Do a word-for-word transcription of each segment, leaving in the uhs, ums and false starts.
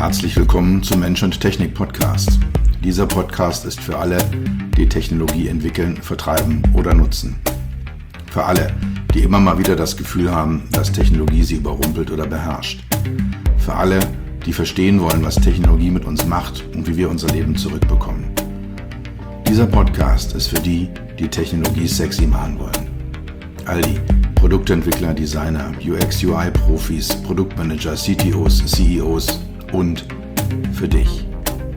Herzlich willkommen zum Mensch und Technik Podcast. Dieser Podcast ist für alle, die Technologie entwickeln, vertreiben oder nutzen. Für alle, die immer mal wieder das Gefühl haben, dass Technologie sie überrumpelt oder beherrscht. Für alle, die verstehen wollen, was Technologie mit uns macht und wie wir unser Leben zurückbekommen. Dieser Podcast ist für die, die Technologie sexy machen wollen. All die Produktentwickler, Designer, U X U I-Profis, Produktmanager, C T Os, C E Os und für dich.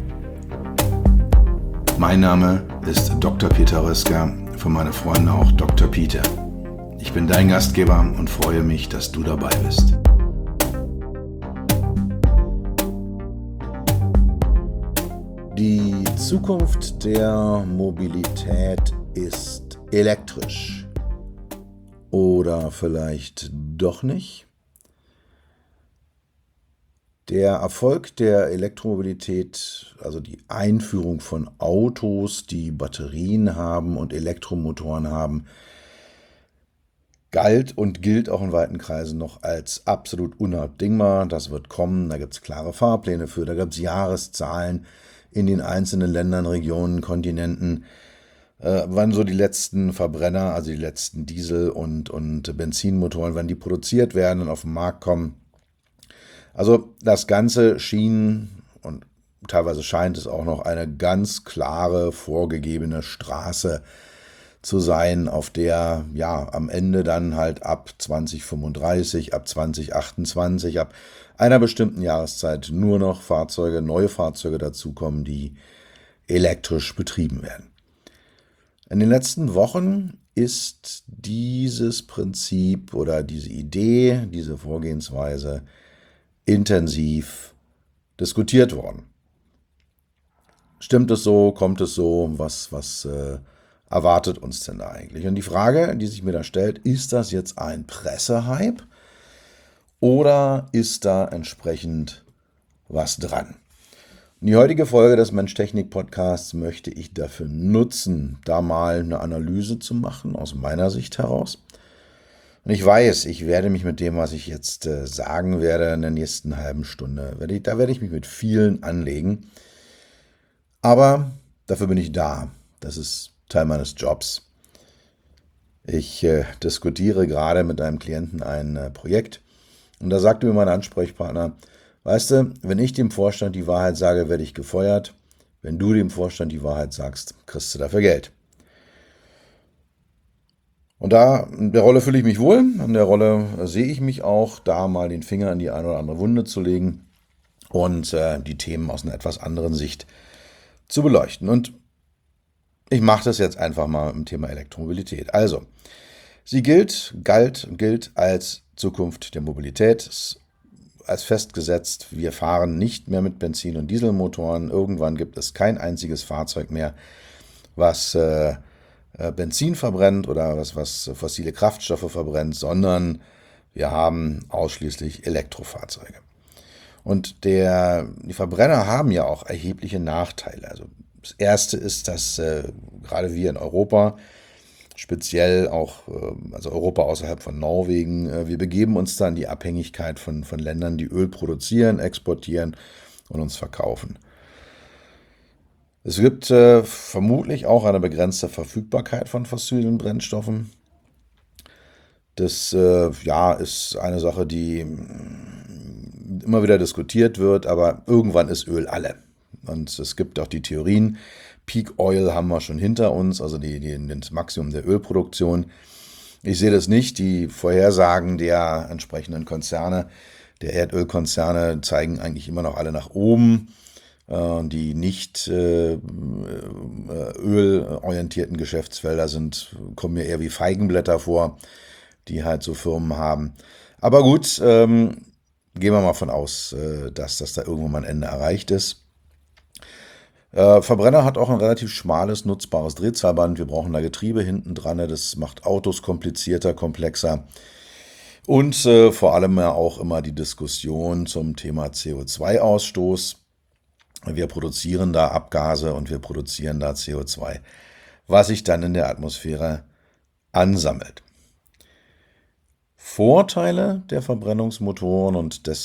Mein Name ist Doktor Peter Röska, von meinen Freunden auch Doktor Peter. Ich bin dein Gastgeber und freue mich, dass du dabei bist. Die Zukunft der Mobilität ist elektrisch. Oder vielleicht doch nicht? Der Erfolg der Elektromobilität, also die Einführung von Autos, die Batterien haben und Elektromotoren haben, galt und gilt auch in weiten Kreisen noch als absolut unabdingbar. Das wird kommen, da gibt es klare Fahrpläne für, da gibt es Jahreszahlen in den einzelnen Ländern, Regionen, Kontinenten, äh, wann so die letzten Verbrenner, also die letzten Diesel- und, und Benzinmotoren, wann die produziert werden und auf den Markt kommen. Also das Ganze schien und teilweise scheint es auch noch eine ganz klare, vorgegebene Straße zu sein, auf der ja am Ende dann halt ab zwanzig fünfunddreißig, ab zwanzig achtundzwanzig, ab einer bestimmten Jahreszeit nur noch Fahrzeuge, neue Fahrzeuge dazukommen, die elektrisch betrieben werden. In den letzten Wochen ist dieses Prinzip oder diese Idee, diese Vorgehensweise intensiv diskutiert worden. Stimmt es so? Kommt es so? Was, was äh, erwartet uns denn da eigentlich? Und die Frage, die sich mir da stellt, ist das jetzt ein Pressehype oder ist da entsprechend was dran? Und die heutige Folge des Mensch-Technik-Podcasts möchte ich dafür nutzen, da mal eine Analyse zu machen, aus meiner Sicht heraus. Und ich weiß, ich werde mich mit dem, was ich jetzt äh, sagen werde, in der nächsten halben Stunde, werde ich, da werde ich mich mit vielen anlegen. Aber dafür bin ich da. Das ist Teil meines Jobs. Ich äh, diskutiere gerade mit einem Klienten ein äh, Projekt und da sagte mir mein Ansprechpartner, weißt du, wenn ich dem Vorstand die Wahrheit sage, werde ich gefeuert. Wenn du dem Vorstand die Wahrheit sagst, kriegst du dafür Geld. Und da, in der Rolle fühle ich mich wohl, in der Rolle sehe ich mich auch, da mal den Finger in die eine oder andere Wunde zu legen und äh, die Themen aus einer etwas anderen Sicht zu beleuchten. Und ich mache das jetzt einfach mal im Thema Elektromobilität. Also, sie gilt, galt, gilt als Zukunft der Mobilität, als festgesetzt, wir fahren nicht mehr mit Benzin- und Dieselmotoren. Irgendwann gibt es kein einziges Fahrzeug mehr, was äh, Benzin verbrennt oder was, was fossile Kraftstoffe verbrennt, sondern wir haben ausschließlich Elektrofahrzeuge. Und der, die Verbrenner haben ja auch erhebliche Nachteile. Also das erste ist, dass äh, gerade wir in Europa, speziell auch, äh, also Europa außerhalb von Norwegen, äh, wir begeben uns dann in die Abhängigkeit von, von Ländern, die Öl produzieren, exportieren und uns verkaufen. Es gibt äh, vermutlich auch eine begrenzte Verfügbarkeit von fossilen Brennstoffen. Das äh, ja, ist eine Sache, die mh, immer wieder diskutiert wird, aber irgendwann ist Öl alle. Und es gibt auch die Theorien, Peak Oil haben wir schon hinter uns, also die, die, das Maximum der Ölproduktion. Ich sehe das nicht. Die Vorhersagen der entsprechenden Konzerne, der Erdölkonzerne, zeigen eigentlich immer noch alle nach oben. Die nicht äh, ölorientierten Geschäftsfelder sind, kommen mir eher wie Feigenblätter vor, die halt so Firmen haben. Aber gut, ähm, gehen wir mal von aus, äh, dass das da irgendwo mal ein Ende erreicht ist. Äh, Verbrenner hat auch ein relativ schmales, nutzbares Drehzahlband. Wir brauchen da Getriebe hinten dran. Das macht Autos komplizierter, komplexer. Und äh, vor allem ja auch immer die Diskussion zum Thema C O zwei Ausstoß. Wir produzieren da Abgase und wir produzieren da C O zwei, was sich dann in der Atmosphäre ansammelt. Vorteile der Verbrennungsmotoren und des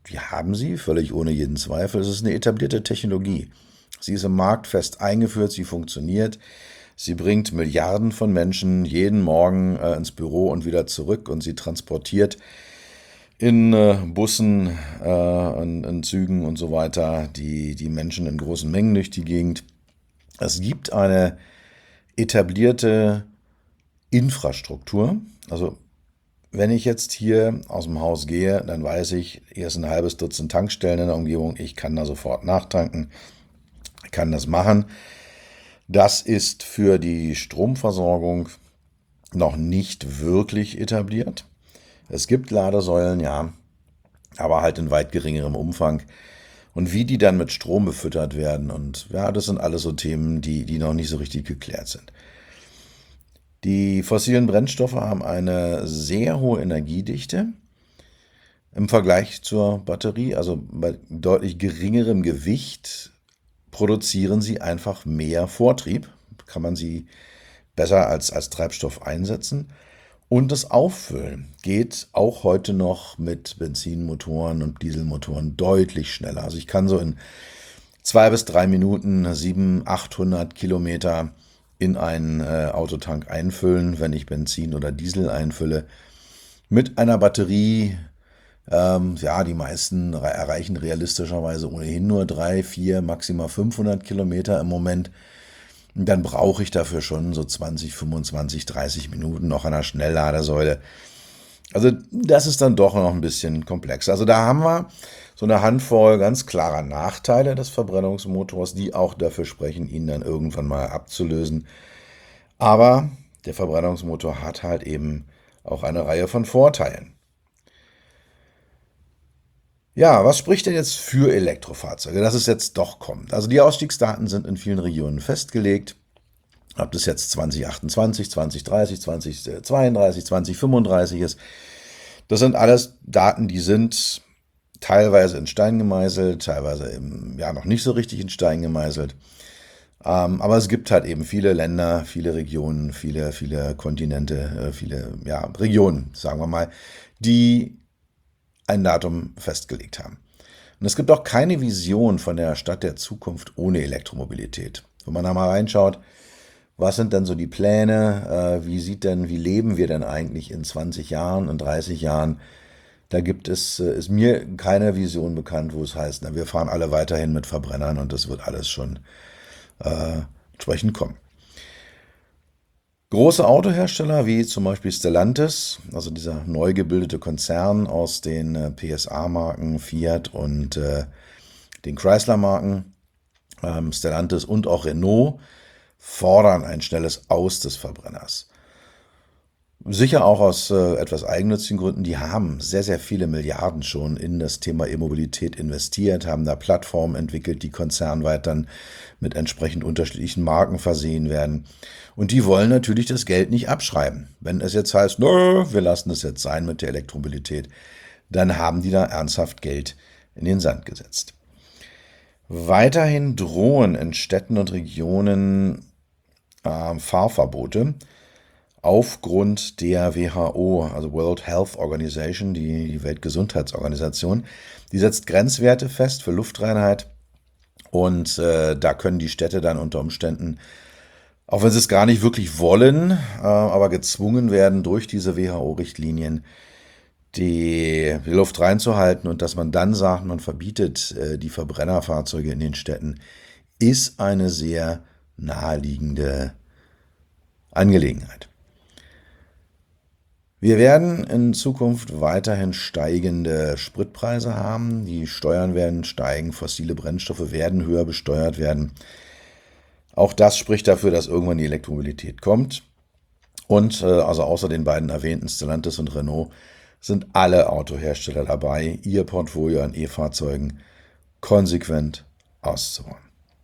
wir haben sie, völlig ohne jeden Zweifel. Es ist eine etablierte Technologie. Sie ist im Markt fest eingeführt, sie funktioniert. Sie bringt Milliarden von Menschen jeden Morgen äh, ins Büro und wieder zurück und sie transportiert in äh, Bussen, äh, in, in Zügen und so weiter die, die Menschen in großen Mengen durch die Gegend. Es gibt eine etablierte Infrastruktur. Also wenn ich jetzt hier aus dem Haus gehe, dann weiß ich, hier ist ein halbes Dutzend Tankstellen in der Umgebung. Ich kann da sofort nachtanken, kann das machen. Das ist für die Stromversorgung noch nicht wirklich etabliert. Es gibt Ladesäulen, ja, aber halt in weit geringerem Umfang. Und wie die dann mit Strom befüttert werden, und ja, das sind alles so Themen, die, die noch nicht so richtig geklärt sind. Die fossilen Brennstoffe haben eine sehr hohe Energiedichte im Vergleich zur Batterie, also bei deutlich geringerem Gewicht produzieren sie einfach mehr Vortrieb, kann man sie besser als, als Treibstoff einsetzen. Und das Auffüllen geht auch heute noch mit Benzinmotoren und Dieselmotoren deutlich schneller. Also ich kann so in zwei bis drei Minuten siebenhundert, achthundert Kilometer in einen äh, Autotank einfüllen, wenn ich Benzin oder Diesel einfülle. Mit einer Batterie, ähm, ja, die meisten erreichen realistischerweise ohnehin nur drei, vier, maximal fünfhundert Kilometer im Moment. Dann brauche ich dafür schon so zwanzig, fünfundzwanzig, dreißig Minuten noch an einer Schnellladesäule. Also das ist dann doch noch ein bisschen komplexer. Also da haben wir so eine Handvoll ganz klarer Nachteile des Verbrennungsmotors, die auch dafür sprechen, ihn dann irgendwann mal abzulösen. Aber der Verbrennungsmotor hat halt eben auch eine Reihe von Vorteilen. Ja, was spricht denn jetzt für Elektrofahrzeuge, dass es jetzt doch kommt? Also die Ausstiegsdaten sind in vielen Regionen festgelegt. Ob das jetzt zwanzig achtundzwanzig, zwanzig dreißig, zwanzig zweiunddreißig, zwanzig fünfunddreißig ist, das sind alles Daten, die sind teilweise in Stein gemeißelt, teilweise eben, ja, noch nicht so richtig in Stein gemeißelt. Ähm, aber es gibt halt eben viele Länder, viele Regionen, viele, viele Kontinente, äh, viele ja, Regionen, sagen wir mal, die ein Datum festgelegt haben. Und es gibt auch keine Vision von der Stadt der Zukunft ohne Elektromobilität. Wenn man da mal reinschaut, was sind denn so die Pläne, äh, wie sieht denn, wie leben wir denn eigentlich in zwanzig Jahren, in dreißig Jahren? Da gibt es, äh, ist mir keine Vision bekannt, wo es heißt, na, wir fahren alle weiterhin mit Verbrennern und das wird alles schon äh, entsprechend kommen. Große Autohersteller wie zum Beispiel Stellantis, also dieser neu gebildete Konzern aus den äh, P S A-Marken, Fiat und äh, den Chrysler-Marken, ähm, Stellantis und auch Renault, fordern ein schnelles Aus des Verbrenners. Sicher auch aus äh, etwas eigennützigen Gründen, die haben sehr, sehr viele Milliarden schon in das Thema E-Mobilität investiert, haben da Plattformen entwickelt, die konzernweit dann mit entsprechend unterschiedlichen Marken versehen werden. Und die wollen natürlich das Geld nicht abschreiben. Wenn es jetzt heißt, nö, wir lassen es jetzt sein mit der Elektromobilität, dann haben die da ernsthaft Geld in den Sand gesetzt. Weiterhin drohen in Städten und Regionen äh, Fahrverbote aufgrund der W H O, also World Health Organization, die, die Weltgesundheitsorganisation. Die setzt Grenzwerte fest für Luftreinheit und äh, da können die Städte dann unter Umständen, auch wenn sie es gar nicht wirklich wollen, äh, aber gezwungen werden durch diese W H O-Richtlinien, die, die Luft reinzuhalten, und dass man dann sagt, man verbietet äh, die Verbrennerfahrzeuge in den Städten, ist eine sehr naheliegende Angelegenheit. Wir werden in Zukunft weiterhin steigende Spritpreise haben, die Steuern werden steigen, fossile Brennstoffe werden höher besteuert werden. Auch das spricht dafür, dass irgendwann die Elektromobilität kommt. Und äh, also außer den beiden erwähnten Stellantis und Renault sind alle Autohersteller dabei, ihr Portfolio an E-Fahrzeugen konsequent auszubauen.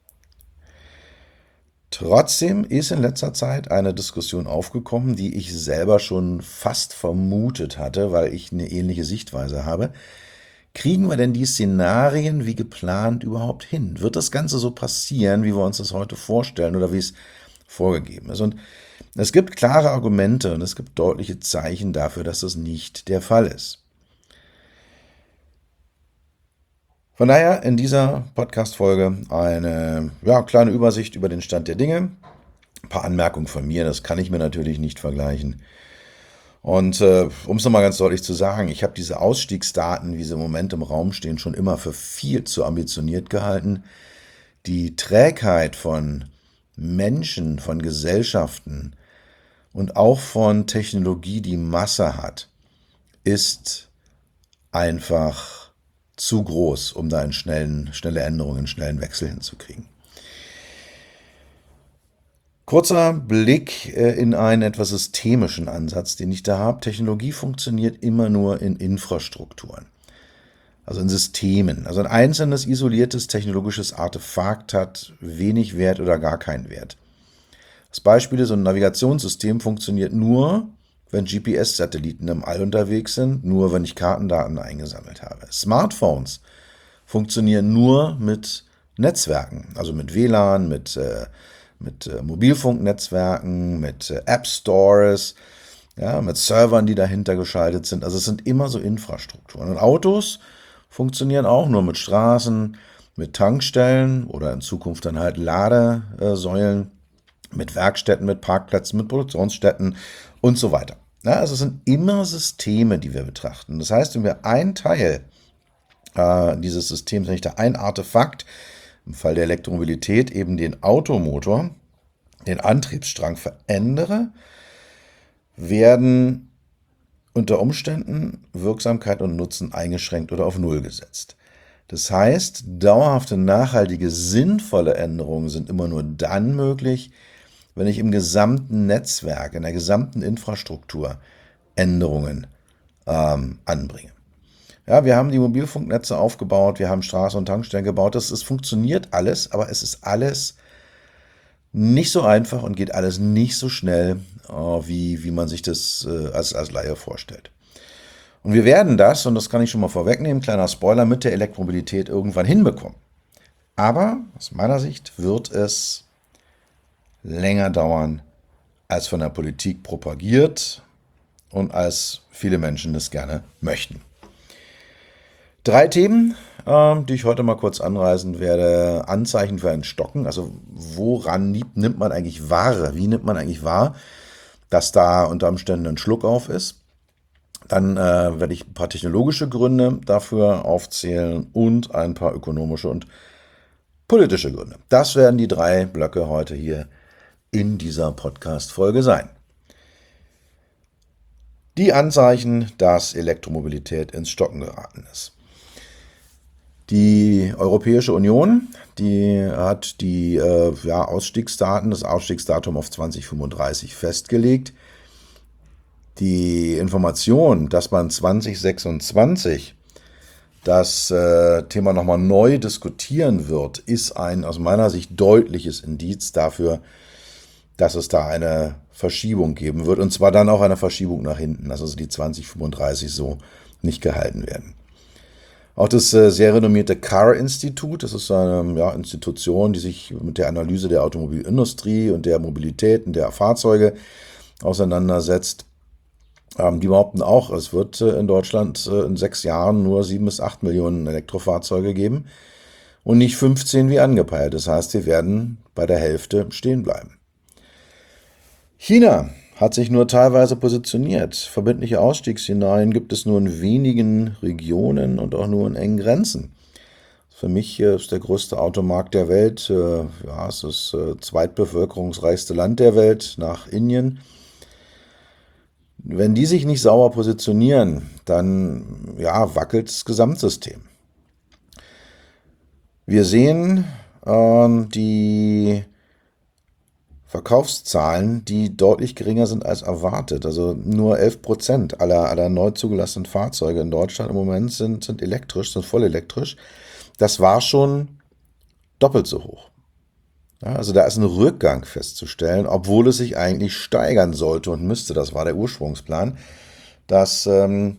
Trotzdem ist in letzter Zeit eine Diskussion aufgekommen, die ich selber schon fast vermutet hatte, weil ich eine ähnliche Sichtweise habe. Kriegen wir denn die Szenarien wie geplant überhaupt hin? Wird das Ganze so passieren, wie wir uns das heute vorstellen oder wie es vorgegeben ist? Und es gibt klare Argumente und es gibt deutliche Zeichen dafür, dass das nicht der Fall ist. Von daher in dieser Podcast-Folge eine ja, kleine Übersicht über den Stand der Dinge. Ein paar Anmerkungen von mir, das kann ich mir natürlich nicht vergleichen. Und äh, um es nochmal ganz deutlich zu sagen, ich habe diese Ausstiegsdaten, wie sie im Moment im Raum stehen, schon immer für viel zu ambitioniert gehalten. Die Trägheit von Menschen, von Gesellschaften und auch von Technologie, die Masse hat, ist einfach zu groß, um da einen schnellen, schnelle Änderungen, einen schnellen Wechsel hinzukriegen. Kurzer Blick in einen etwas systemischen Ansatz, den ich da habe. Technologie funktioniert immer nur in Infrastrukturen, also in Systemen. Also ein einzelnes isoliertes technologisches Artefakt hat wenig Wert oder gar keinen Wert. Als Beispiel, so ein Navigationssystem funktioniert nur, wenn G P S-Satelliten im All unterwegs sind, nur wenn ich Kartendaten eingesammelt habe. Smartphones funktionieren nur mit Netzwerken, also mit W L A N, mit äh, mit äh, Mobilfunknetzwerken, mit äh, App-Stores, ja, mit Servern, die dahinter geschaltet sind. Also es sind immer so Infrastrukturen. Und Autos funktionieren auch nur mit Straßen, mit Tankstellen oder in Zukunft dann halt Ladesäulen, mit Werkstätten, mit Parkplätzen, mit Produktionsstätten und so weiter. Ja, also es sind immer Systeme, die wir betrachten. Das heißt, wenn wir einen Teil äh, dieses Systems, wenn ich da ein Artefakt, im Fall der Elektromobilität eben den Automotor, den Antriebsstrang verändere, werden unter Umständen Wirksamkeit und Nutzen eingeschränkt oder auf Null gesetzt. Das heißt, dauerhafte, nachhaltige, sinnvolle Änderungen sind immer nur dann möglich, wenn ich im gesamten Netzwerk, in der gesamten Infrastruktur Änderungen ähm, anbringe. Ja, wir haben die Mobilfunknetze aufgebaut, wir haben Straßen und Tankstellen gebaut. Das, das funktioniert alles, aber es ist alles nicht so einfach und geht alles nicht so schnell, äh, wie, wie man sich das äh, als, als Laie vorstellt. Und wir werden das, und das kann ich schon mal vorwegnehmen, kleiner Spoiler, mit der Elektromobilität irgendwann hinbekommen. Aber aus meiner Sicht wird es länger dauern, als von der Politik propagiert und als viele Menschen das gerne möchten. Drei Themen, äh, die ich heute mal kurz anreißen werde. Anzeichen für ein Stocken, also woran nimmt man eigentlich wahr? Wie nimmt man eigentlich wahr, dass da unter Umständen ein Schluck auf ist? Dann äh, werde ich ein paar technologische Gründe dafür aufzählen und ein paar ökonomische und politische Gründe. Das werden die drei Blöcke heute hier in dieser Podcast-Folge sein. Die Anzeichen, dass Elektromobilität ins Stocken geraten ist. Die Europäische Union, die hat die äh, ja, Ausstiegsdaten, das Ausstiegsdatum auf zwanzig fünfunddreißig festgelegt. Die Information, dass man zwanzig sechsundzwanzig das äh, Thema nochmal neu diskutieren wird, ist ein aus meiner Sicht deutliches Indiz dafür, dass es da eine Verschiebung geben wird. Und zwar dann auch eine Verschiebung nach hinten, dass also die zwanzig fünfunddreißig so nicht gehalten werden. Auch das äh, sehr renommierte C A R-Institut, das ist eine ja, Institution, die sich mit der Analyse der Automobilindustrie und der Mobilitäten der Fahrzeuge auseinandersetzt. Ähm, die behaupten auch, es wird äh, in Deutschland äh, in sechs Jahren nur sieben bis acht Millionen Elektrofahrzeuge geben und nicht fünfzehn wie angepeilt. Das heißt, wir werden bei der Hälfte stehen bleiben. China hat sich nur teilweise positioniert. Verbindliche Ausstiegsszenarien gibt es nur in wenigen Regionen und auch nur in engen Grenzen. Für mich ist der größte Automarkt der Welt, ja, es ist das zweitbevölkerungsreichste Land der Welt nach Indien. Wenn die sich nicht sauber positionieren, dann ja, wackelt das Gesamtsystem. Wir sehen äh, die Verkaufszahlen, die deutlich geringer sind als erwartet. Also nur elf Prozent aller, aller neu zugelassenen Fahrzeuge in Deutschland im Moment sind, sind elektrisch, sind voll elektrisch. Das war schon doppelt so hoch. Ja, also da ist ein Rückgang festzustellen, obwohl es sich eigentlich steigern sollte und müsste. Das war der Ursprungsplan, dass, ähm,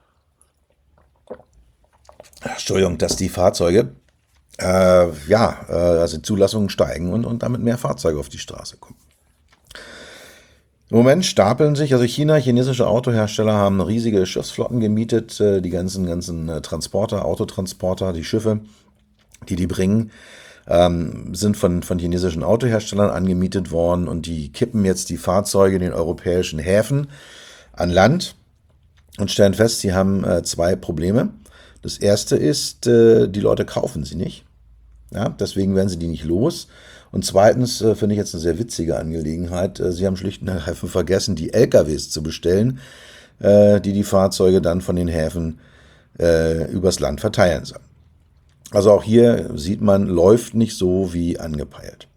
Entschuldigung, dass die Fahrzeuge Äh, ja, äh, also Zulassungen steigen und, und damit mehr Fahrzeuge auf die Straße kommen. Im Moment stapeln sich, also China, chinesische Autohersteller haben riesige Schiffsflotten gemietet, äh, die ganzen, ganzen äh, Transporter, Autotransporter, die Schiffe, die die bringen, ähm, sind von, von chinesischen Autoherstellern angemietet worden und die kippen jetzt die Fahrzeuge in den europäischen Häfen an Land und stellen fest, sie haben äh, zwei Probleme. Das erste ist, äh, die Leute kaufen sie nicht. Ja, deswegen werden sie die nicht los. Und zweitens äh, finde ich jetzt eine sehr witzige Angelegenheit. Äh, sie haben schlicht und ergreifend vergessen, die L K Ws zu bestellen, äh, die die Fahrzeuge dann von den Häfen äh, übers Land verteilen sollen. Also auch hier sieht man, läuft nicht so wie angepeilt.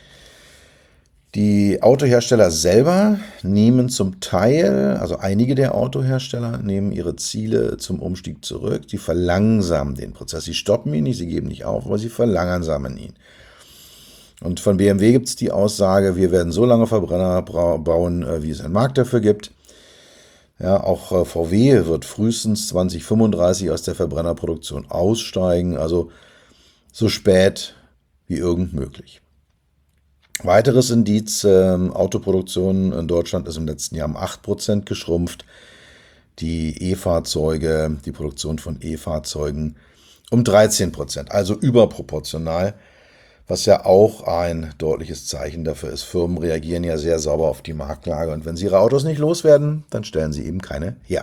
Die Autohersteller selber nehmen zum Teil, also einige der Autohersteller nehmen ihre Ziele zum Umstieg zurück. Die verlangsamen den Prozess. Sie stoppen ihn nicht, sie geben nicht auf, aber sie verlangsamen ihn. Und von B M W gibt es die Aussage, wir werden so lange Verbrenner bauen, wie es einen Markt dafür gibt. Ja, auch V W wird frühestens zwanzig fünfunddreißig aus der Verbrennerproduktion aussteigen, also so spät wie irgend möglich. Weiteres Indiz, äh, Autoproduktion in Deutschland ist im letzten Jahr um acht Prozent geschrumpft. Die E-Fahrzeuge, die Produktion von E-Fahrzeugen um dreizehn Prozent, also überproportional, was ja auch ein deutliches Zeichen dafür ist. Firmen reagieren ja sehr sauber auf die Marktlage und wenn sie ihre Autos nicht loswerden, dann stellen sie eben keine her.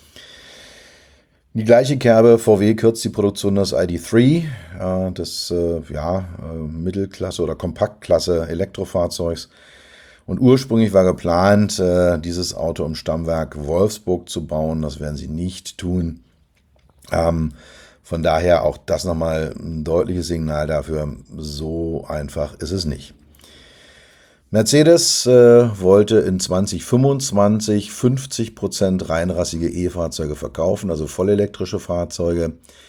Die gleiche Kerbe, V W kürzt die Produktion des I D drei, äh, des äh, ja, äh, Mittelklasse- oder Kompaktklasse Elektrofahrzeugs. Und ursprünglich war geplant, äh, dieses Auto im Stammwerk Wolfsburg zu bauen. Das werden sie nicht tun. Ähm, von daher auch das nochmal ein deutliches Signal dafür, so einfach ist es nicht. Mercedes äh, wollte in zwanzig fünfundzwanzig fünfzig Prozent reinrassige E-Fahrzeuge verkaufen, also vollelektrische Fahrzeuge.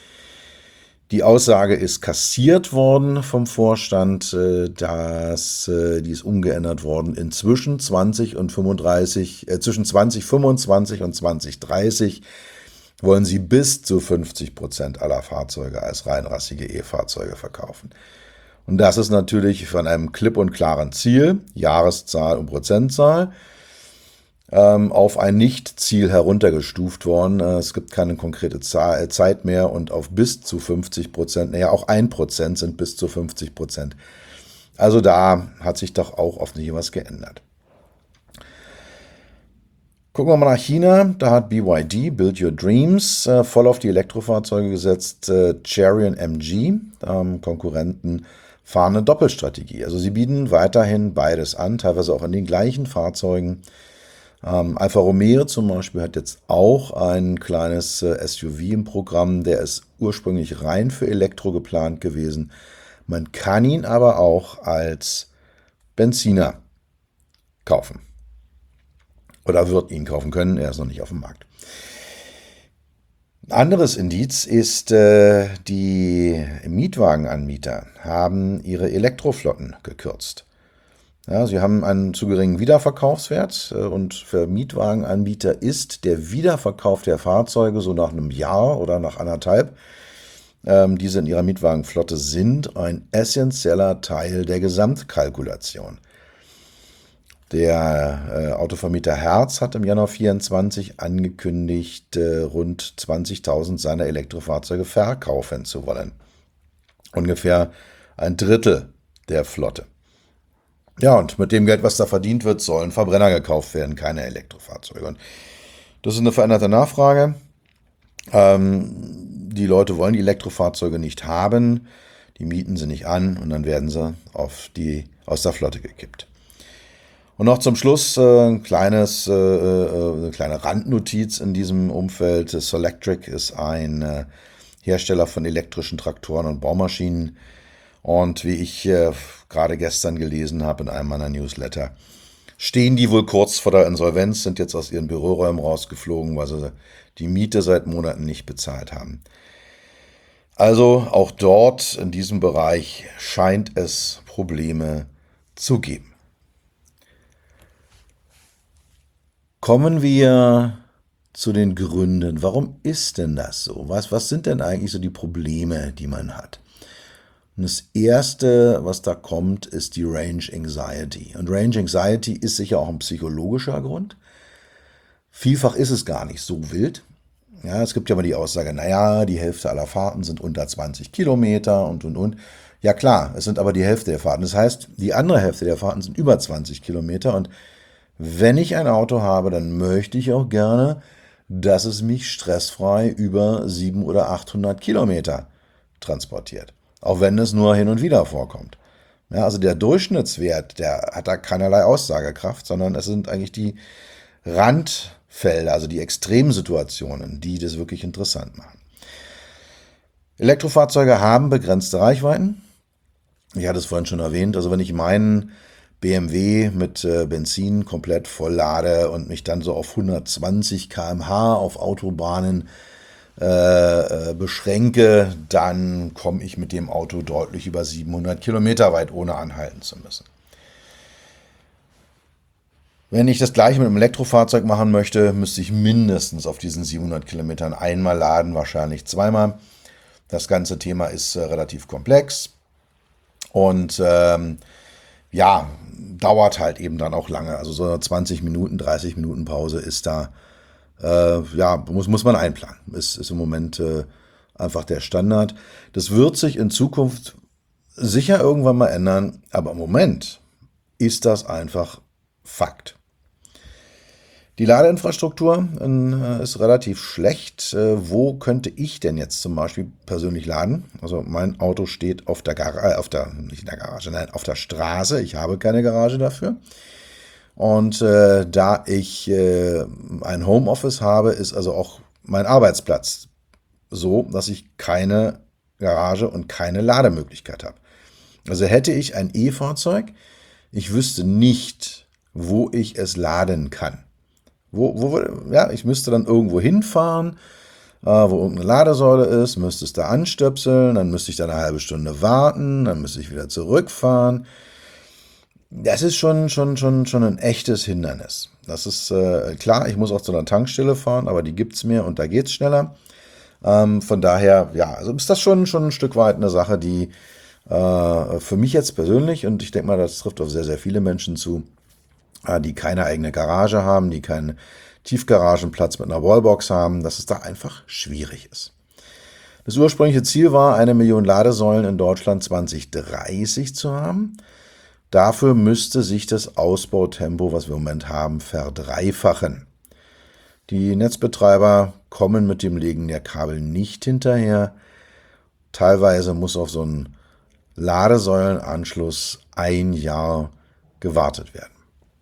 Die Aussage ist kassiert worden vom Vorstand, äh, dass äh, die ist umgeändert worden. Inzwischen zwanzig und fünfunddreißig, äh, zwischen zwanzig fünfundzwanzig und zwanzig dreißig wollen sie bis zu fünfzig Prozent aller Fahrzeuge als reinrassige E-Fahrzeuge verkaufen. Und das ist natürlich von einem klipp und klaren Ziel, Jahreszahl und Prozentzahl, ähm, auf ein Nicht-Ziel heruntergestuft worden. Es gibt keine konkrete Zahl, Zeit mehr und auf bis zu fünfzig Prozent, naja, auch ein Prozent sind bis zu fünfzig Prozent. Also da hat sich doch auch offensichtlich was geändert. Gucken wir mal nach China. Da hat B Y D, Build Your Dreams, äh, voll auf die Elektrofahrzeuge gesetzt. Äh, Chery und M G, ähm, Konkurrenten, fahren eine Doppelstrategie. Also sie bieten weiterhin beides an, teilweise auch in den gleichen Fahrzeugen. Ähm, Alfa Romeo zum Beispiel hat jetzt auch ein kleines äh, S U V im Programm. Der ist ursprünglich rein für Elektro geplant gewesen. Man kann ihn aber auch als Benziner kaufen. Oder wird ihn kaufen können, er ist noch nicht auf dem Markt. Ein anderes Indiz ist, äh, die Mietwagenanbieter haben ihre Elektroflotten gekürzt. Ja, sie haben einen zu geringen Wiederverkaufswert äh, und für Mietwagenanbieter ist der Wiederverkauf der Fahrzeuge so nach einem Jahr oder nach anderthalb, ähm, diese in ihrer Mietwagenflotte sind, ein essentieller Teil der Gesamtkalkulation. Der äh, Autovermieter Hertz hat im Januar vierundzwanzig angekündigt, äh, rund zwanzigtausend seiner Elektrofahrzeuge verkaufen zu wollen. Ungefähr ein Drittel der Flotte. Ja, und mit dem Geld, was da verdient wird, sollen Verbrenner gekauft werden, keine Elektrofahrzeuge. Und das ist eine veränderte Nachfrage. Ähm, die Leute wollen die Elektrofahrzeuge nicht haben, die mieten sie nicht an und dann werden sie auf die, aus der Flotte gekippt. Und noch zum Schluss äh, ein kleines, äh, äh, eine kleine Randnotiz in diesem Umfeld. Solectric ist ein äh, Hersteller von elektrischen Traktoren und Baumaschinen. Und wie ich äh, gerade gestern gelesen habe in einem meiner Newsletter, stehen die wohl kurz vor der Insolvenz, sind jetzt aus ihren Büroräumen rausgeflogen, weil sie die Miete seit Monaten nicht bezahlt haben. Also auch dort in diesem Bereich scheint es Probleme zu geben. Kommen wir zu den Gründen. Warum ist denn das so? Was, was sind denn eigentlich so die Probleme, die man hat? Und das Erste, was da kommt, ist die Range Anxiety. Und Range Anxiety ist sicher auch ein psychologischer Grund. Vielfach ist es gar nicht so wild. Ja, es gibt ja immer die Aussage, naja, die Hälfte aller Fahrten sind unter zwanzig Kilometer und, und, und. Ja klar, es sind aber die Hälfte der Fahrten. Das heißt, die andere Hälfte der Fahrten sind über zwanzig Kilometer. Und wenn ich ein Auto habe, dann möchte ich auch gerne, dass es mich stressfrei über siebenhundert oder achthundert Kilometer transportiert. Auch wenn es nur hin und wieder vorkommt. Ja, also der Durchschnittswert, der hat da keinerlei Aussagekraft, sondern es sind eigentlich die Randfelder, also die Extremsituationen, die das wirklich interessant machen. Elektrofahrzeuge haben begrenzte Reichweiten. Ich hatte es vorhin schon erwähnt, also wenn ich meinen B M W mit äh, Benzin komplett voll lade und mich dann so auf hundertzwanzig Kilometer pro Stunde auf Autobahnen äh, äh, beschränke, dann komme ich mit dem Auto deutlich über siebenhundert Kilometer weit, ohne anhalten zu müssen. Wenn ich das gleiche mit einem Elektrofahrzeug machen möchte, müsste ich mindestens auf diesen siebenhundert Kilometern einmal laden, wahrscheinlich zweimal. Das ganze Thema ist äh, relativ komplex und ähm, ja, dauert halt eben dann auch lange. Also so zwanzig Minuten, dreißig Minuten Pause ist da, äh, ja, muss, muss man einplanen. Ist, ist im Moment äh, einfach der Standard. Das wird sich in Zukunft sicher irgendwann mal ändern, aber im Moment ist das einfach Fakt. Die Ladeinfrastruktur äh, ist relativ schlecht. Äh, wo könnte ich denn jetzt zum Beispiel persönlich laden? Also mein Auto steht auf der Garage, auf der, nicht in der Garage, nein, auf der Straße. Ich habe keine Garage dafür. Und äh, da ich äh, ein Homeoffice habe, ist also auch mein Arbeitsplatz so, dass ich keine Garage und keine Lademöglichkeit habe. Also hätte ich ein E-Fahrzeug, ich wüsste nicht, wo ich es laden kann. Wo, wo, ja, ich müsste dann irgendwo hinfahren, äh, wo irgendeine Ladesäule ist, müsste es da anstöpseln, dann müsste ich da eine halbe Stunde warten, dann müsste ich wieder zurückfahren. Das ist schon, schon, schon, schon ein echtes Hindernis. Das ist äh, klar, ich muss auch zu einer Tankstelle fahren, aber die gibt es mir und da geht es schneller. Ähm, von daher, ja, also ist das schon, schon ein Stück weit eine Sache, die äh, für mich jetzt persönlich, und ich denke mal, das trifft auf sehr, sehr viele Menschen zu, die keine eigene Garage haben, die keinen Tiefgaragenplatz mit einer Wallbox haben, dass es da einfach schwierig ist. Das ursprüngliche Ziel war, eine Million Ladesäulen in Deutschland zwanzig dreißig zu haben. Dafür müsste sich das Ausbautempo, was wir im Moment haben, verdreifachen. Die Netzbetreiber kommen mit dem Legen der Kabel nicht hinterher. Teilweise muss auf so einen Ladesäulenanschluss ein Jahr gewartet werden.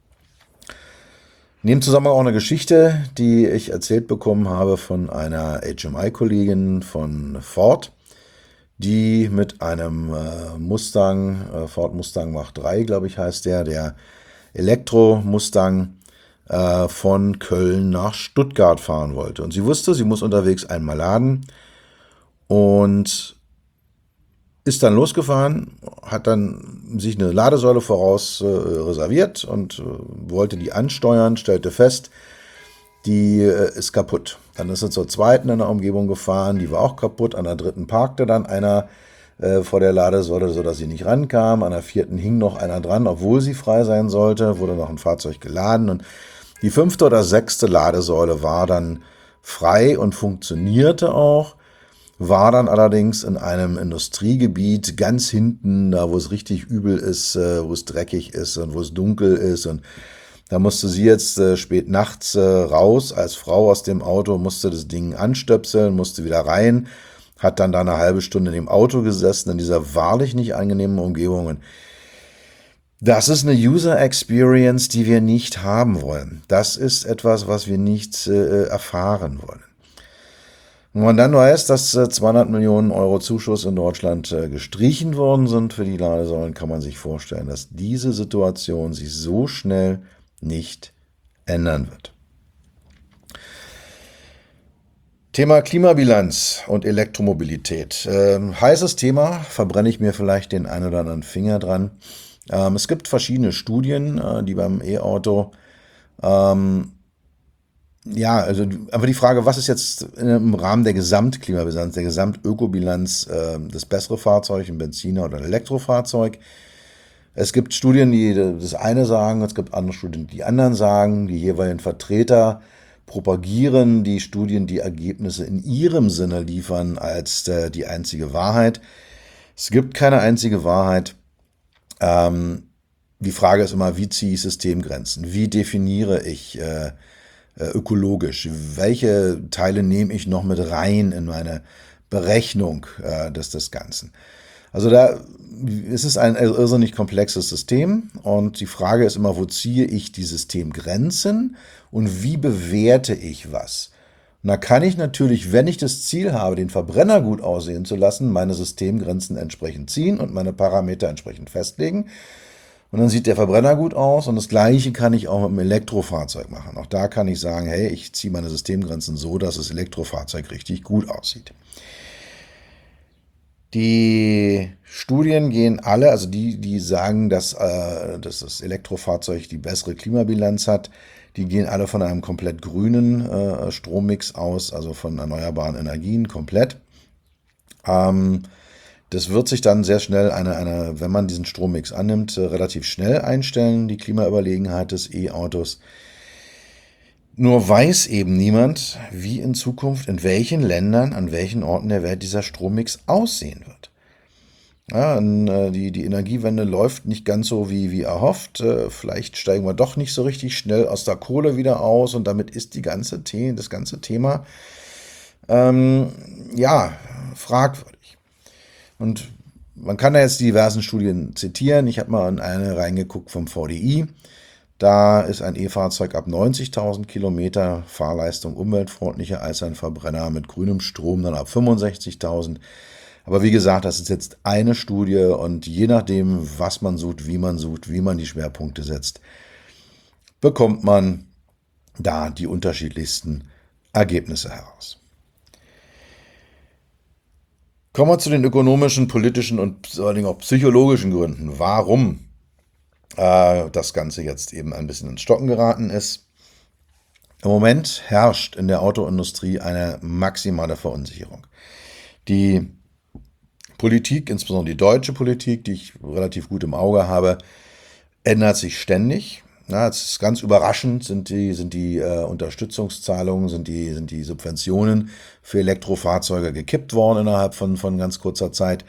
In dem Zusammenhang auch eine Geschichte, die ich erzählt bekommen habe von einer H M I-Kollegin von Ford, die mit einem äh, Mustang, äh, Ford Mustang Mach drei, glaube ich, heißt der, der Elektro-Mustang äh, von Köln nach Stuttgart fahren wollte. Und sie wusste, sie muss unterwegs einmal laden und ist dann losgefahren, hat dann sich eine Ladesäule voraus äh, reserviert und äh, wollte die ansteuern, stellte fest, die äh, ist kaputt. Dann ist sie zur zweiten in der Umgebung gefahren, die war auch kaputt. An der dritten parkte dann einer äh, vor der Ladesäule, sodass sie nicht rankam. An der vierten hing noch einer dran, obwohl sie frei sein sollte, wurde noch ein Fahrzeug geladen. Und die fünfte oder sechste Ladesäule war dann frei und funktionierte auch. War dann allerdings in einem Industriegebiet ganz hinten, da wo es richtig übel ist, wo es dreckig ist und wo es dunkel ist. Und da musste sie jetzt spät nachts raus als Frau aus dem Auto, musste das Ding anstöpseln, musste wieder rein, hat dann da eine halbe Stunde in dem Auto gesessen, in dieser wahrlich nicht angenehmen Umgebung. Und das ist eine User Experience, die wir nicht haben wollen. Das ist etwas, was wir nicht äh, erfahren wollen. Wenn man dann weiß, dass zweihundert Millionen Euro Zuschuss in Deutschland gestrichen worden sind für die Ladesäulen, kann man sich vorstellen, dass diese Situation sich so schnell nicht ändern wird. Thema Klimabilanz und Elektromobilität. Ähm, heißes Thema, verbrenne ich mir vielleicht den einen oder anderen Finger dran. Ähm, es gibt verschiedene Studien, äh, die beim E-Auto ähm, Ja, also aber die Frage, was ist jetzt im Rahmen der Gesamtklimabilanz, der Gesamtökobilanz äh, das bessere Fahrzeug, ein Benziner oder ein Elektrofahrzeug? Es gibt Studien, die das eine sagen, es gibt andere Studien, die die anderen sagen. Die jeweiligen Vertreter propagieren die Studien, die Ergebnisse in ihrem Sinne liefern als äh, die einzige Wahrheit. Es gibt keine einzige Wahrheit. Ähm, die Frage ist immer, wie ziehe ich Systemgrenzen? Wie definiere ich äh, ökologisch? Welche Teile nehme ich noch mit rein in meine Berechnung äh, des, des Ganzen? Also da es ist ein irrsinnig komplexes System und die Frage ist immer, wo ziehe ich die Systemgrenzen und wie bewerte ich was? Und da kann ich natürlich, wenn ich das Ziel habe, den Verbrenner gut aussehen zu lassen, meine Systemgrenzen entsprechend ziehen und meine Parameter entsprechend festlegen. Und dann sieht der Verbrenner gut aus und das Gleiche kann ich auch mit einem Elektrofahrzeug machen. Auch da kann ich sagen, hey, ich ziehe meine Systemgrenzen so, dass das Elektrofahrzeug richtig gut aussieht. Die Studien gehen alle, also die, die sagen, dass, äh, dass das Elektrofahrzeug die bessere Klimabilanz hat, die gehen alle von einem komplett grünen äh, Strommix aus, also von erneuerbaren Energien komplett. Ähm, Das wird sich dann sehr schnell, eine, eine, wenn man diesen Strommix annimmt, relativ schnell einstellen, die Klimaüberlegenheit des E-Autos. Nur weiß eben niemand, wie in Zukunft, in welchen Ländern, an welchen Orten der Welt dieser Strommix aussehen wird. Ja, die, die Energiewende läuft nicht ganz so wie, wie erhofft. Vielleicht steigen wir doch nicht so richtig schnell aus der Kohle wieder aus und damit ist die ganze The- das ganze Thema ähm, ja, fragwürdig. Und man kann da jetzt diversen Studien zitieren. Ich habe mal in eine reingeguckt vom V D I. Da ist ein E-Fahrzeug ab neunzigtausend Kilometer Fahrleistung umweltfreundlicher als ein Verbrenner mit grünem Strom dann ab fünfundsechzigtausend. Aber wie gesagt, das ist jetzt eine Studie und je nachdem, was man sucht, wie man sucht, wie man die Schwerpunkte setzt, bekommt man da die unterschiedlichsten Ergebnisse heraus. Kommen wir zu den ökonomischen, politischen und vor allen Dingen auch psychologischen Gründen, warum äh, das Ganze jetzt eben ein bisschen ins Stocken geraten ist. Im Moment herrscht in der Autoindustrie eine maximale Verunsicherung. Die Politik, insbesondere die deutsche Politik, die ich relativ gut im Auge habe, ändert sich ständig. Ja, es ist ganz überraschend, sind die, sind die äh, Unterstützungszahlungen, sind die, sind die Subventionen für Elektrofahrzeuge gekippt worden innerhalb von, von ganz kurzer Zeit.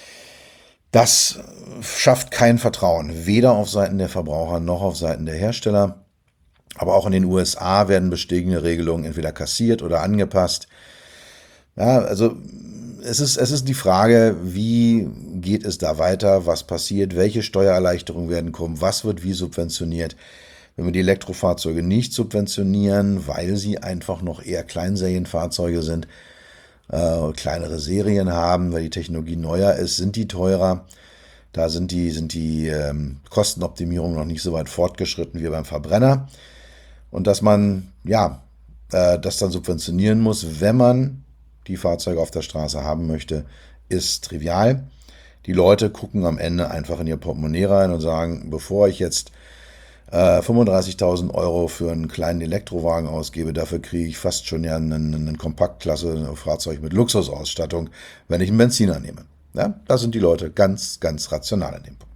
Das schafft kein Vertrauen, weder auf Seiten der Verbraucher noch auf Seiten der Hersteller. Aber auch in den U S A werden bestehende Regelungen entweder kassiert oder angepasst. Ja, also es ist, es ist die Frage, wie geht es da weiter, was passiert, welche Steuererleichterungen werden kommen, was wird wie subventioniert. Wenn wir die Elektrofahrzeuge nicht subventionieren, weil sie einfach noch eher Kleinserienfahrzeuge sind, äh, kleinere Serien haben, weil die Technologie neuer ist, sind die teurer. Da sind die, sind die ähm, Kostenoptimierungen noch nicht so weit fortgeschritten wie beim Verbrenner. Und dass man, ja, äh, das dann subventionieren muss, wenn man die Fahrzeuge auf der Straße haben möchte, ist trivial. Die Leute gucken am Ende einfach in ihr Portemonnaie rein und sagen, bevor ich jetzt äh, fünfunddreißigtausend Euro für einen kleinen Elektrowagen ausgebe, dafür kriege ich fast schon ja einen, einen Kompaktklasse-Fahrzeug mit Luxusausstattung, wenn ich einen Benziner nehme. Ja, da sind die Leute ganz, ganz rational an dem Punkt.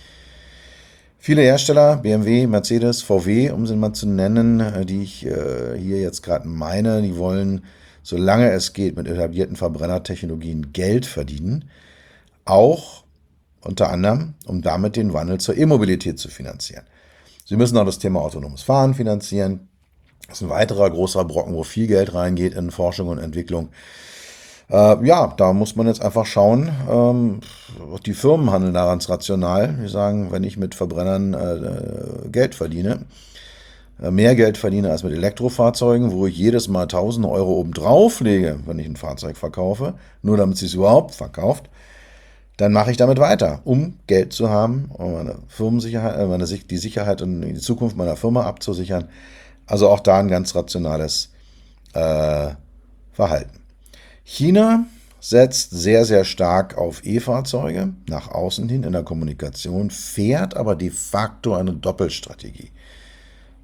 Viele Hersteller, B M W, Mercedes, V W, um sie mal zu nennen, die ich äh, hier jetzt gerade meine, die wollen, solange es geht, mit etablierten Verbrennertechnologien Geld verdienen, auch unter anderem, um damit den Wandel zur E-Mobilität zu finanzieren. Sie müssen auch das Thema autonomes Fahren finanzieren. Das ist ein weiterer großer Brocken, wo viel Geld reingeht in Forschung und Entwicklung. Äh, ja, da muss man jetzt einfach schauen. Ähm, die Firmen handeln daran rational. Die sagen, wenn ich mit Verbrennern äh, Geld verdiene, mehr Geld verdiene als mit Elektrofahrzeugen, wo ich jedes Mal tausend Euro obendrauf lege, wenn ich ein Fahrzeug verkaufe, nur damit es sich überhaupt verkauft, dann mache ich damit weiter, um Geld zu haben, um meine Firmensicherheit, meine, die Sicherheit und die Zukunft meiner Firma abzusichern. Also auch da ein ganz rationales äh, Verhalten. China setzt sehr, sehr stark auf E-Fahrzeuge nach außen hin in der Kommunikation, fährt aber de facto eine Doppelstrategie.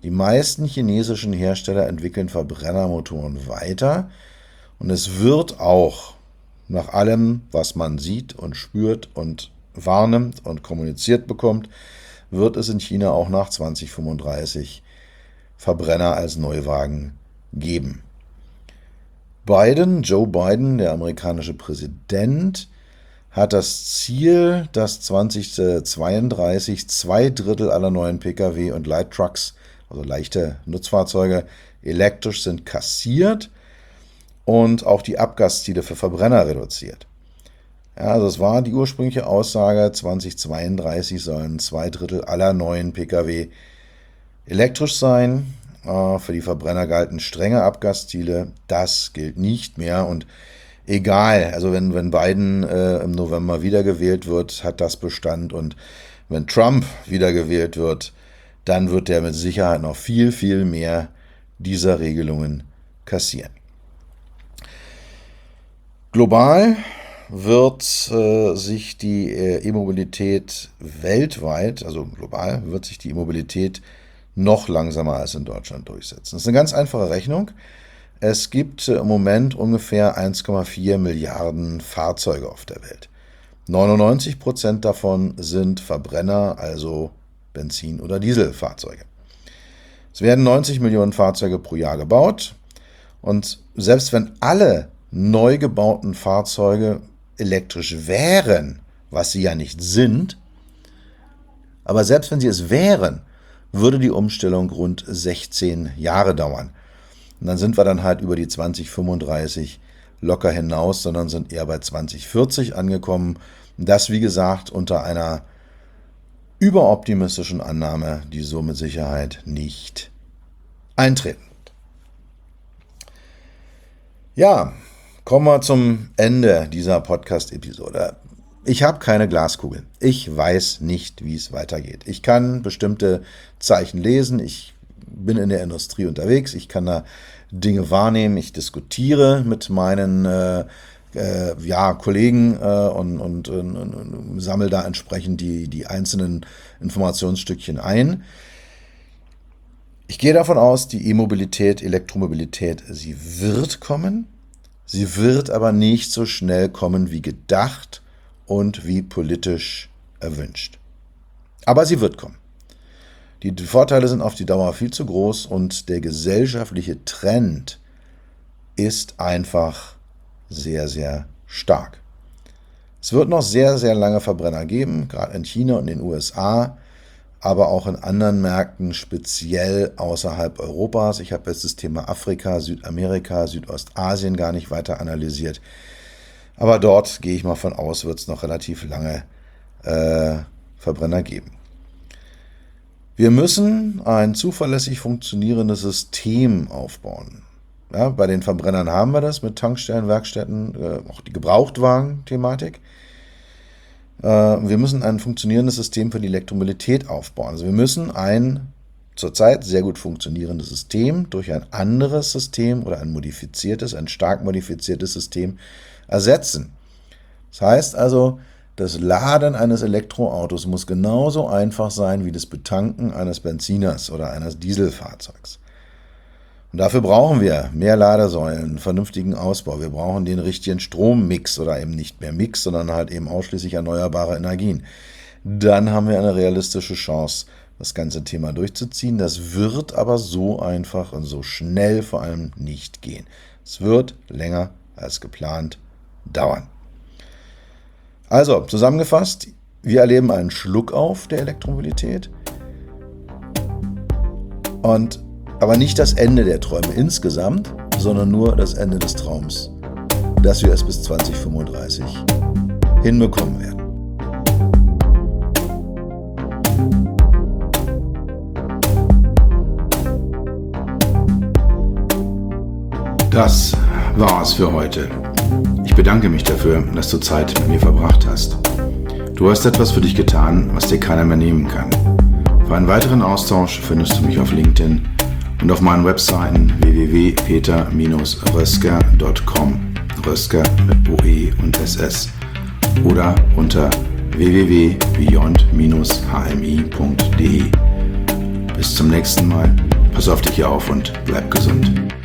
Die meisten chinesischen Hersteller entwickeln Verbrennermotoren weiter und es wird auch nach allem, was man sieht und spürt und wahrnimmt und kommuniziert bekommt, wird es in China auch nach zwanzig fünfunddreißig Verbrenner als Neuwagen geben. Biden, Joe Biden, der amerikanische Präsident, hat das Ziel, dass zwanzig zweiunddreißig zwei Drittel aller neuen Pkw und Light Trucks, also leichte Nutzfahrzeuge, elektrisch sind, kassiert und auch die Abgasziele für Verbrenner reduziert. Ja, also es war die ursprüngliche Aussage, zwanzig zweiunddreißig sollen zwei Drittel aller neuen Pkw elektrisch sein. Für die Verbrenner galten strenge Abgasziele. Das gilt nicht mehr. Und egal, also wenn, wenn Biden äh, im November wiedergewählt wird, hat das Bestand. Und wenn Trump wiedergewählt wird, dann wird er mit Sicherheit noch viel, viel mehr dieser Regelungen kassieren. Global wird äh, sich die äh, E-Mobilität weltweit, also global, wird sich die E-Mobilität noch langsamer als in Deutschland durchsetzen. Das ist eine ganz einfache Rechnung. Es gibt im Moment ungefähr eins Komma vier Milliarden Fahrzeuge auf der Welt. neunundneunzig Prozent davon sind Verbrenner, also Benzin- oder Dieselfahrzeuge. Es werden neunzig Millionen Fahrzeuge pro Jahr gebaut und selbst wenn alle neu gebauten Fahrzeuge elektrisch wären, was sie ja nicht sind, aber selbst wenn sie es wären, würde die Umstellung rund sechzehn Jahre dauern. Und dann sind wir dann halt über die zwanzig fünfunddreißig locker hinaus, sondern sind eher bei zwanzig vierzig angekommen. Das, wie gesagt, unter einer überoptimistischen Annahme, die so mit Sicherheit nicht eintreten wird. Ja, kommen wir zum Ende dieser Podcast-Episode. Ich habe keine Glaskugel. Ich weiß nicht, wie es weitergeht. Ich kann bestimmte Zeichen lesen. Ich bin in der Industrie unterwegs. Ich kann da Dinge wahrnehmen. Ich diskutiere mit meinen äh, äh, ja, Kollegen äh, und, und, und, und sammle da entsprechend die, die einzelnen Informationsstückchen ein. Ich gehe davon aus, die E-Mobilität, Elektromobilität, sie wird kommen. Sie wird aber nicht so schnell kommen wie gedacht und wie politisch erwünscht. Aber sie wird kommen. Die Vorteile sind auf die Dauer viel zu groß und der gesellschaftliche Trend ist einfach sehr, sehr stark. Es wird noch sehr, sehr lange Verbrenner geben, gerade in China und in den U S A, aber auch in anderen Märkten, speziell außerhalb Europas. Ich habe jetzt das Thema Afrika, Südamerika, Südostasien gar nicht weiter analysiert. Aber dort, gehe ich mal von aus, wird es noch relativ lange äh, Verbrenner geben. Wir müssen ein zuverlässig funktionierendes System aufbauen. Ja, bei den Verbrennern haben wir das mit Tankstellen, Werkstätten, äh, auch die Gebrauchtwagen-Thematik. Äh, wir müssen ein funktionierendes System für die Elektromobilität aufbauen. Also wir müssen ein zurzeit sehr gut funktionierendes System durch ein anderes System oder ein modifiziertes, ein stark modifiziertes System ersetzen. Das heißt also, das Laden eines Elektroautos muss genauso einfach sein wie das Betanken eines Benziners oder eines Dieselfahrzeugs. Und dafür brauchen wir mehr Ladesäulen, einen vernünftigen Ausbau. Wir brauchen den richtigen Strommix oder eben nicht mehr Mix, sondern halt eben ausschließlich erneuerbare Energien. Dann haben wir eine realistische Chance, das ganze Thema durchzuziehen. Das wird aber so einfach und so schnell vor allem nicht gehen. Es wird länger als geplant dauern. Also, zusammengefasst, wir erleben einen Schluckauf der Elektromobilität, und aber nicht das Ende der Träume insgesamt, sondern nur das Ende des Traums, dass wir es bis zwanzig fünfunddreißig hinbekommen werden. Das war's für heute. Ich bedanke mich dafür, dass du Zeit mit mir verbracht hast. Du hast etwas für dich getan, was dir keiner mehr nehmen kann. Für einen weiteren Austausch findest du mich auf LinkedIn und auf meinen Webseiten w w w punkt peter Bindestrich rösker punkt com, Rösker mit O E und S S, oder unter w w w punkt beyond Bindestrich h m i punkt d e. Bis zum nächsten Mal. Pass auf dich auf und bleib gesund.